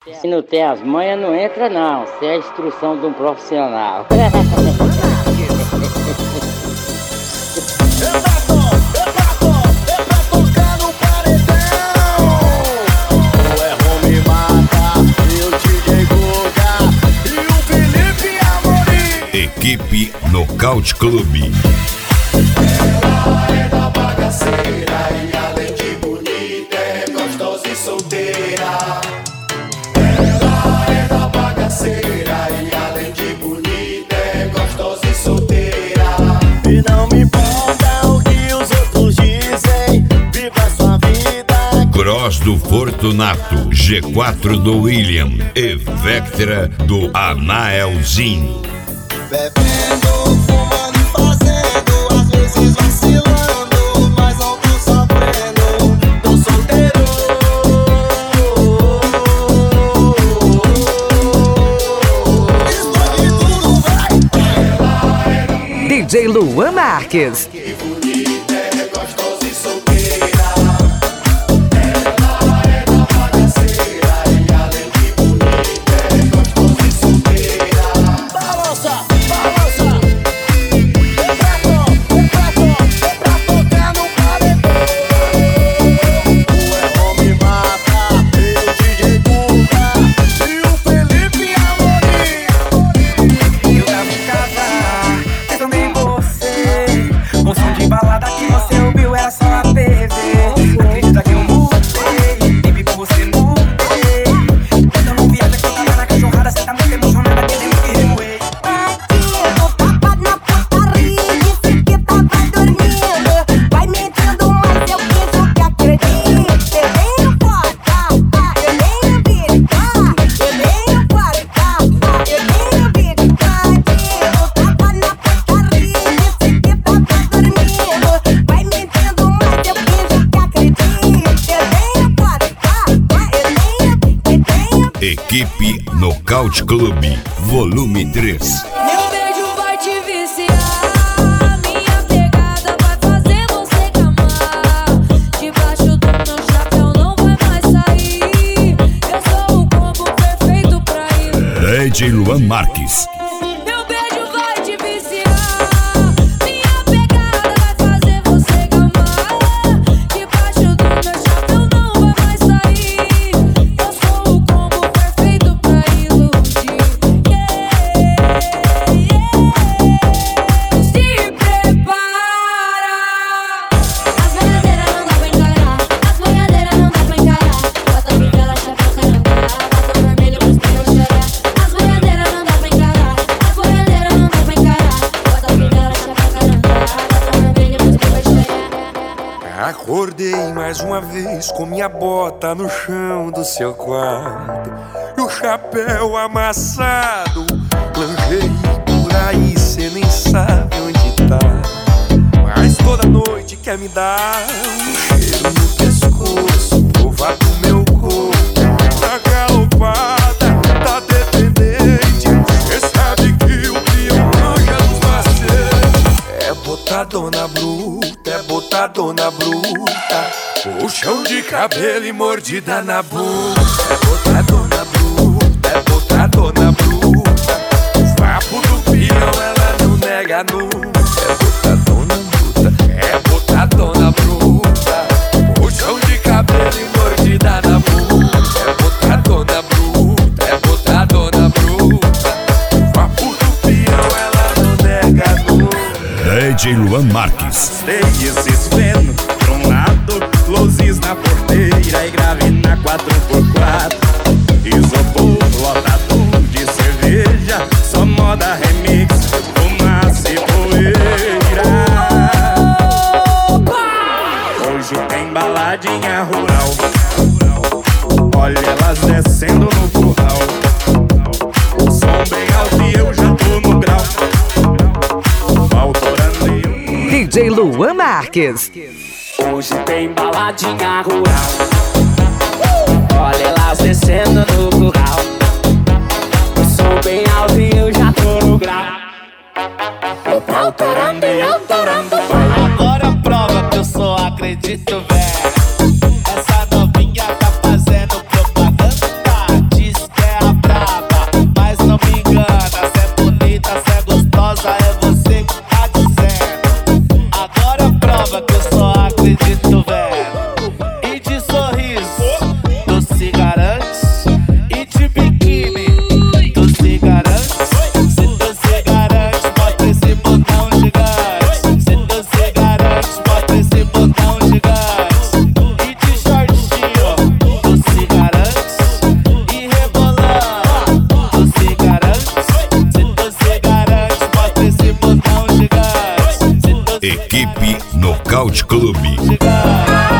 Se não tem as manhas, não entra não. Isso é a instrução de um profissional. Equipe Nocaute Clube. Ela é da bagaceira e além de bonita é gostosa e solteira. Ela é da bagaceira e além de bonita é gostosa e solteira. E não me importa o que os outros dizem, viva a sua vida. Cross do Fortunato, G4 do William e Vectra do Anaelzinho. Bebendo, fumando e fazendo, às vezes vacilando, mas não tô sofrendo, tô solteiro. Explode tudo, vai! DJ Luan Marques. Que bonita é gostosa e solteira. Ela é da bagaceira e além de bonita é gostosa e solteira. Balança, balança. Vem pra tocar no paredão. O Errol me mata, e o DJ Guga e o Felipe Amorim. Eu tava em casa, pensando em você. O som de balada que você ouviu era só a TV. Acredita que eu mudei, baby, com você mudei. Quando eu não viaja, que eu tava na cachorrada, cê tá muito emocionada, querendo que remoei. Bandido, tapado na putaria, disse que tava dormindo. Vai mentindo, mas eu penso que acredito. Eu tenho porta, eu tenho bica, eu tenho porta, eu tenho bica. Bandido, tapado na putaria, disse que tava dormindo. Vai mentindo, mas eu penso que acredito. Eu tenho porta, eu tenho. Equipe Nocaute Clube, volume 3. Meu beijo vai te viciar, minha pegada vai fazer você gamar. Debaixo do meu chapéu não vai mais sair. Eu sou o combo perfeito pra ir. DJ Luan Marques. Meu beijo vai te viciar, minha pegada vai fazer você gamar. Debaixo do meu chapéu não vai mais sair. Eu sou o combo perfeito pra iludir. Se prepara. As boiadeiras não dá pra encarar, as boiadeiras não dá pra encarar. Bota a bigela, chapéu, carangá, bota o vermelho pros teus chorar. As boiadeiras não dá pra encarar, as boiadeiras não dá pra encarar. Bota a bigela, chapéu, carangá, bota o vermelho pros teus chorar. Acordei mais uma vez com minha bota no chão do seu quarto e o chapéu amassado. Planjei por aí, cê nem sabe onde tá, mas toda noite quer me dar um cheiro no pescoço, provar do meu corpo. Tá galopada, tá dependente, cê sabe que o que eu manja dos macetes é botadona bruta, é botadona bruta, puxão de cabelo e mordida na bunda. É botadona bruta, é botadona bruta, o vapo do peão ela não nega nunca. É botadona bruta, é botadona bruta, puxão de cabelo e mordida na bunda. É botadona bruta, é botadona bruta, o vapo do peão ela não nega nunca. DJ Luan Marques. Dei esses feno pra um lado, luzes na porteira e grave na 4x4. Isopor lotado de cerveja, só moda remix, fumaça e poeira. Hoje tem baladinha rural, olha elas descendo no curral. O som bem alto e eu já tô no grau. Autorando eu. DJ Luan Marques. Hoje tem baladinha rural, olha elas descendo no curral. O som bem alto e eu já tô no grau. Autorando e autorando. Agora prova que eu só acredito, véi. Essa novinha tá fazendo propaganda disso. Equipe Nocaute Clube.